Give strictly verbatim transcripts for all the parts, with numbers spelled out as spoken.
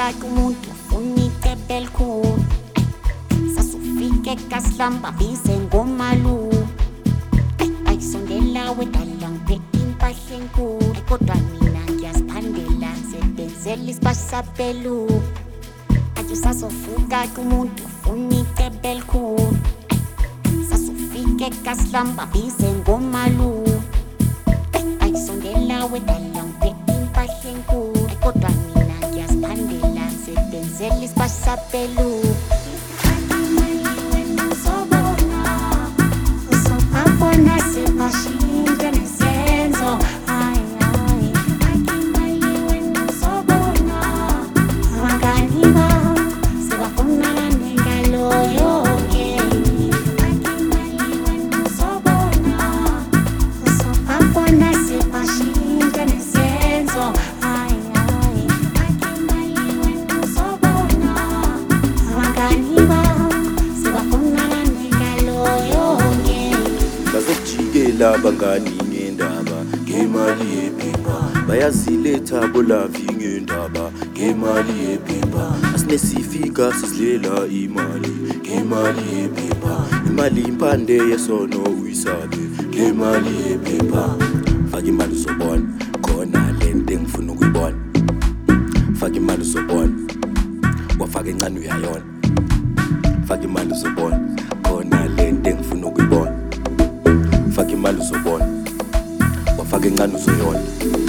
kumuntu ufuna icebo elikhulu. Sasufike kaSlamba bize ngomalu. Ayisondela wedala ngiphethe impahla enkulu, kodwa mina ngiyaziphandela ngisebenzela isipashi sapelu. Athi sasofuka kumuntu ufuna icebo elikhulu. Sasufike kaSlamba bize ngomalu. Ayisondela wedala ngiphethe impahla enkulu, kodwa mina ngiyaziphandela ngisebenzela isipashi sapelu. Abangani ngendaba ngemali yephepha, bayaziletha bolavi ngendaba ngemali yephepha. Asinesifika sizilela imali ngemali yephepha, imali impande yesono uyisabe ngemali yephepha. Faka imali uzobona khona lento engifuna ukuyibona. Faka imali uzobona wafaka encane uyayona. Faka imali uzobona khona lento engifuna ukuyibona. Faka imali uzobona wafaka encane uzoyona.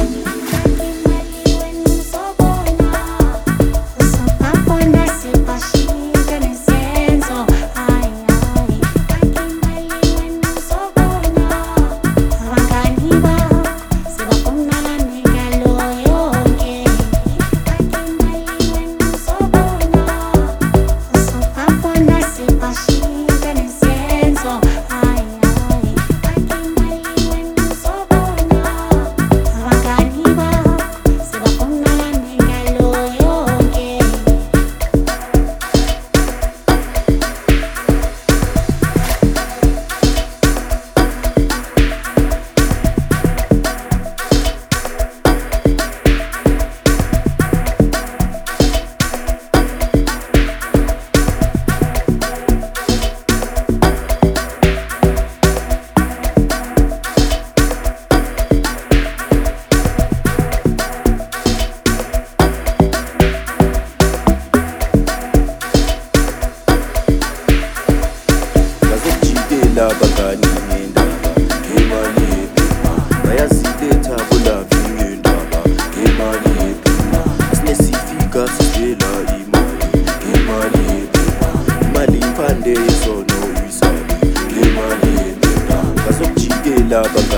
Abangani ngendaba ngemali yephepha, bayaziletha bolavi ngendaba ngemali yephepha. Asinesifika sizilela imali ngemali yephepha, imali impande yesono uyisabe ngemali yephepha. Bazokujikela